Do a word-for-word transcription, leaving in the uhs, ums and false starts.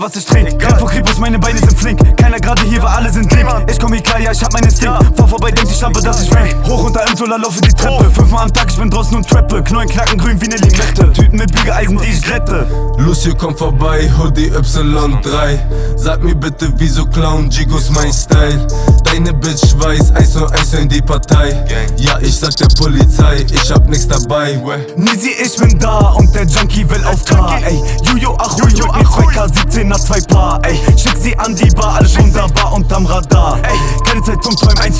was ich trink. Kein vor Kribus, meine Beine sind flink. Keiner gerade hier, weil alle sind lieb. Ich komm hier klar, ja, ich hab meinen Sting. Vor vorbei, denkt die Schlampe, dass ich rank. Hoch unter im Solar, laufe die Treppe. Fünfmal am Tag, ich bin draußen und trappe. Knollen knacken grün wie ne Limette. Tüten mit Bügeleisen, die ich glätte. Lucio kommt vorbei, Hoodie Y drei. Sag mir bitte, wieso klauen Gigos mein Style? Deine Bitch weiß, eins und eins in die Partei. Ja, ich sag der Polizei, ich hab nix dabei. Nisi, ich bin da und der Junkie will auf K. Ey, Juju, Achui, mit mir zwei K, siebzehner, zwei Paar. Ey, schick sie an die Bar, alles wunderbar unterm Radar. Ey, keine Zeit zum Träumen, eins